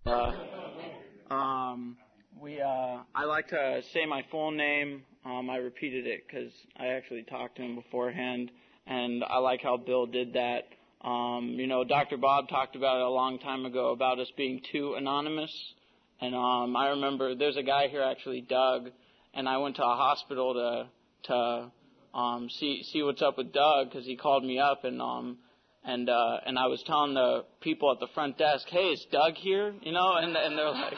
I like to say my full name. I repeated it because I actually talked to him beforehand, and I like how Bill did that. Dr. Bob talked about it a long time ago about us being too anonymous, and I remember there's a guy here actually, Doug, and I went to a hospital to see what's up with Doug because he called me up and I was telling the people at the front desk, hey, is Doug here? And they're like,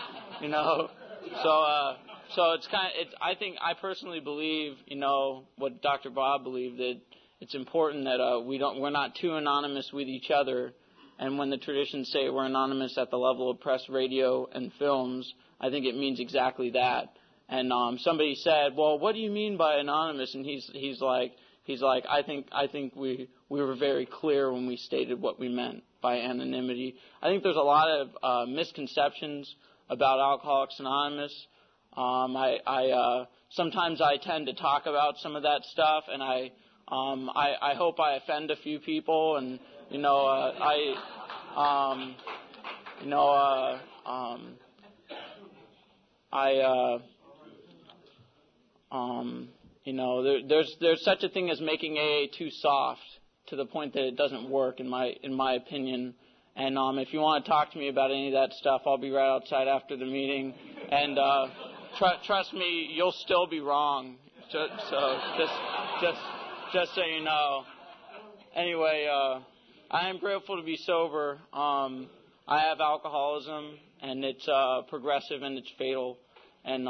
so I personally believe, what Dr. Bob believed, that it's important that we're not too anonymous with each other. And when the traditions say we're anonymous at the level of press, radio, and films, I think it means exactly that. And somebody said, well, what do you mean by anonymous? And he's like, I think we were very clear when we stated what we meant by anonymity. I think there's a lot of misconceptions about Alcoholics Anonymous. Sometimes I tend to talk about some of that stuff, and I hope I offend a few people, and there's such a thing as making AA too soft to the point that it doesn't work, in my opinion. And if you want to talk to me about any of that stuff, I'll be right outside after the meeting. And trust me, you'll still be wrong. Just so you know. Anyway, I am grateful to be sober. I have alcoholism, and it's progressive and it's fatal. And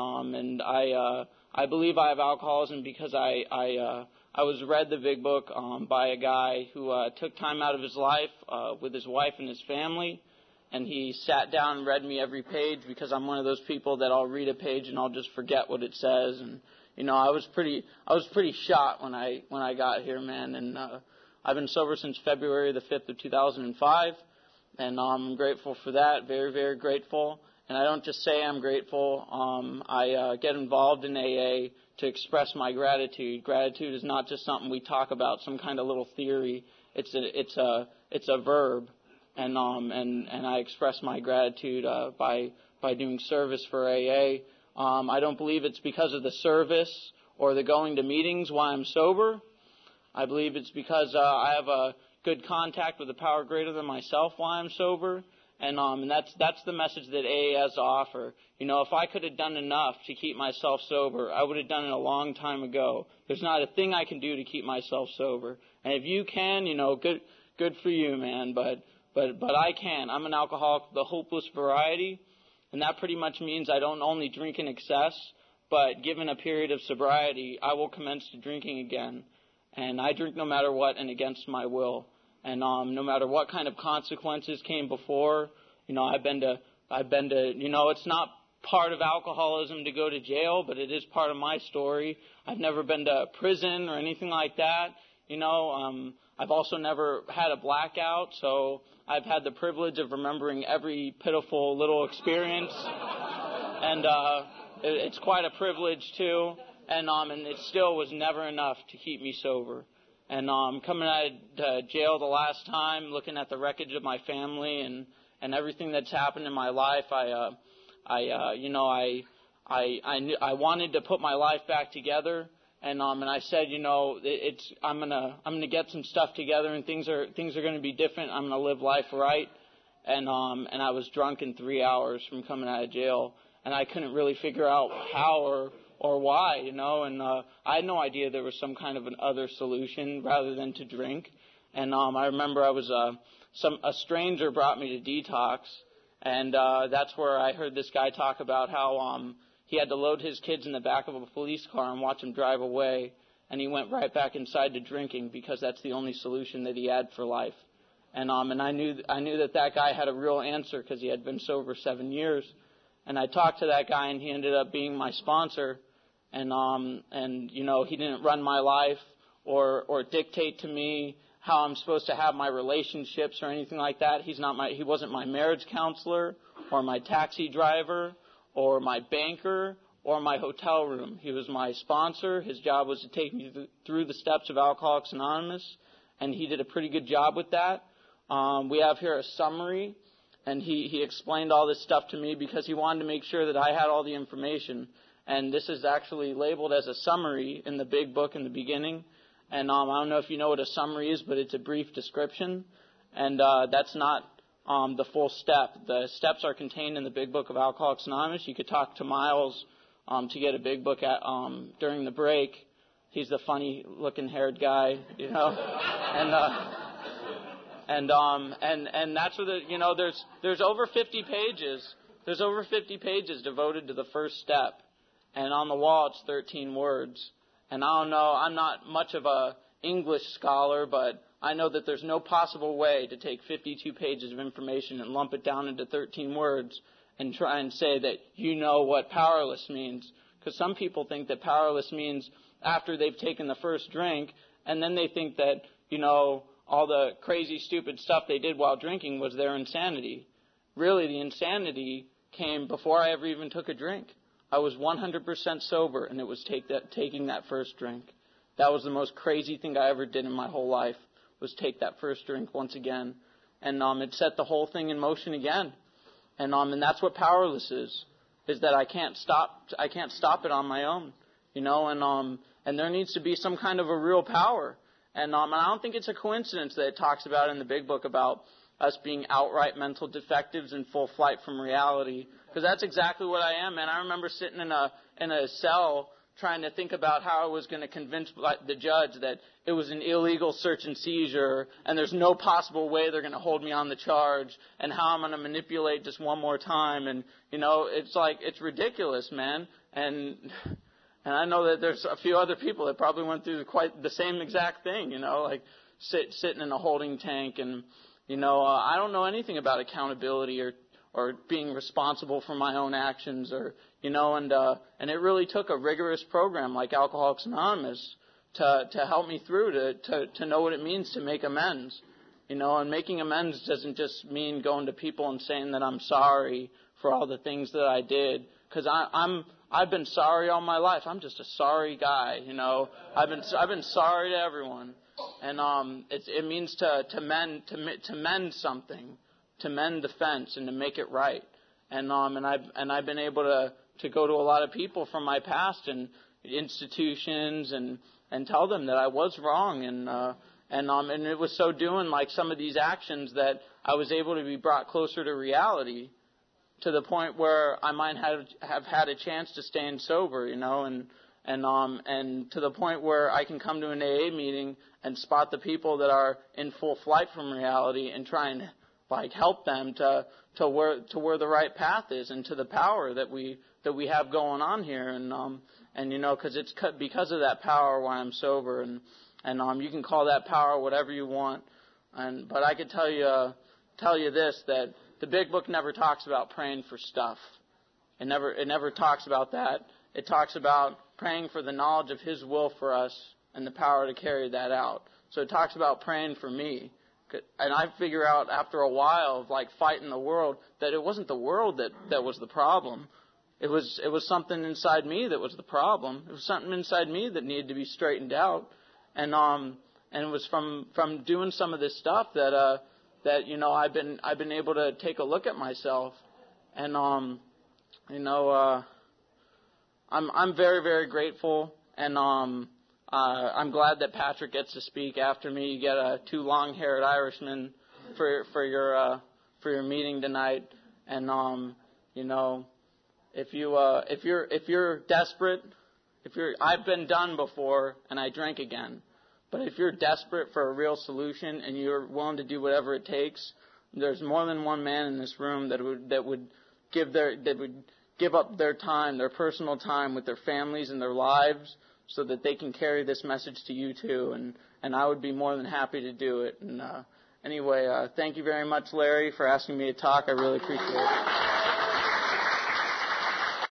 I believe I have alcoholism because I was read the big book by a guy who took time out of his life with his wife and his family, and he sat down and read me every page because I'm one of those people that I'll read a page and I'll just forget what it says. And I was pretty shocked when I got here, man. And I've been sober since February the 5th of 2005, and I'm grateful for that. Very, very grateful. And I don't just say I'm grateful. I get involved in AA to express my gratitude. Gratitude is not just something we talk about, some kind of little theory. It's a verb, and I express my gratitude by doing service for AA. I don't believe it's because of the service or the going to meetings why I'm sober. I believe it's because I have a good contact with a power greater than myself why I'm sober. And that's the message that AA has to offer. If I could have done enough to keep myself sober, I would have done it a long time ago. There's not a thing I can do to keep myself sober. And if you can, good for you, man. But I can. I'm an alcoholic of the hopeless variety, and that pretty much means I don't only drink in excess, but given a period of sobriety, I will commence to drinking again. And I drink no matter what and against my will. And no matter what kind of consequences came before, I've been to, it's not part of alcoholism to go to jail, but it is part of my story. I've never been to prison or anything like that. I've also never had a blackout, so I've had the privilege of remembering every pitiful little experience. And it's quite a privilege, too. And it still was never enough to keep me sober. And coming out of jail the last time, looking at the wreckage of my family and everything that's happened in my life, I wanted to put my life back together, and I said, I'm gonna get some stuff together, and things are gonna be different. I'm gonna live life right, and I was drunk in 3 hours from coming out of jail, and I couldn't really figure out how or why, and I had no idea there was some kind of an other solution rather than to drink. And I remember a stranger brought me to detox, and that's where I heard this guy talk about how he had to load his kids in the back of a police car and watch them drive away, and he went right back inside to drinking because that's the only solution that he had for life. And I knew that guy had a real answer because he had been sober 7 years. And I talked to that guy, and he ended up being my sponsor. And he didn't run my life or dictate to me how I'm supposed to have my relationships or anything like that. He wasn't my marriage counselor or my taxi driver or my banker or my hotel room. He was my sponsor. His job was to take me through the steps of Alcoholics Anonymous, and he did a pretty good job with that. We have here a summary. he explained all this stuff to me because he wanted to make sure that I had all the information. And this is actually labeled as a summary in the big book in the beginning. And I don't know if you know what a summary is, but it's a brief description. And that's not the full step. The steps are contained in the big book of Alcoholics Anonymous. You could talk to Miles to get a big book during the break. He's the funny-looking haired guy, you know. And that's where there's over 50 pages. There's over 50 pages devoted to the first step. And on the wall it's 13 words. And I don't know, I'm not much of a English scholar, but I know that there's no possible way to take 52 pages of information and lump it down into 13 words and try and say that you know what powerless means. Because some people think that powerless means after they've taken the first drink, and then they think that, you know, all the crazy, stupid stuff they did while drinking was their insanity. Really, the insanity came before I ever even took a drink. I was 100% sober, and it was taking that first drink. That was the most crazy thing I ever did in my whole life, was take that first drink once again. And it set the whole thing in motion again. And that's what powerless is that I can't stop it on my own, you know, and there needs to be some kind of a real power. And I don't think it's a coincidence that it talks about in the big book about us being outright mental defectives in full flight from reality. Because that's exactly what I am, man. I remember sitting in a cell trying to think about how I was going to convince the judge that it was an illegal search and seizure and there's no possible way they're going to hold me on the charge, and how I'm going to manipulate just one more time. And, you know, it's ridiculous, man. And I know that there's a few other people that probably went through quite the same exact thing, you know, like sitting in a holding tank. And, you know, I don't know anything about accountability or being responsible for my own actions, or, you know, and it really took a rigorous program like Alcoholics Anonymous to help me through to know what it means to make amends, you know. And making amends doesn't just mean going to people and saying that I'm sorry for all the things that I did, because I've been sorry all my life. I'm just a sorry guy, you know. I've been sorry to everyone, and it means to mend something, to mend the fence and to make it right. And I've been able to go to a lot of people from my past and institutions and tell them that I was wrong, and it was so doing like some of these actions that I was able to be brought closer to reality, to the point where I might have had a chance to staying sober, you know, and to the point where I can come to an AA meeting and spot the people that are in full flight from reality and try and like help them to where the right path is and to the power that we have going on here. And you know, because it's because of that power why I'm sober, and you can call that power whatever you want. But I could tell you this, that the big book never talks about praying for stuff. It never talks about that. It talks about praying for the knowledge of His will for us and the power to carry that out. So it talks about praying for me. And I figure out after a while of like fighting the world that it wasn't the world that was the problem. It was something inside me that was the problem. It was something inside me that needed to be straightened out. And it was from doing some of this stuff that you know I've been able to take a look at myself. And you know I'm very, very grateful, and I'm glad that Patrick gets to speak after me. You get two long-haired Irishmen for your meeting tonight, and you know, if you're desperate, I've been done before and I drank again, but if you're desperate for a real solution and you're willing to do whatever it takes, there's more than one man in this room that would give up their time, their personal time with their families and their lives, so that they can carry this message to you too, and I would be more than happy to do it. And anyway, thank you very much, Larry, for asking me to talk. I really appreciate it.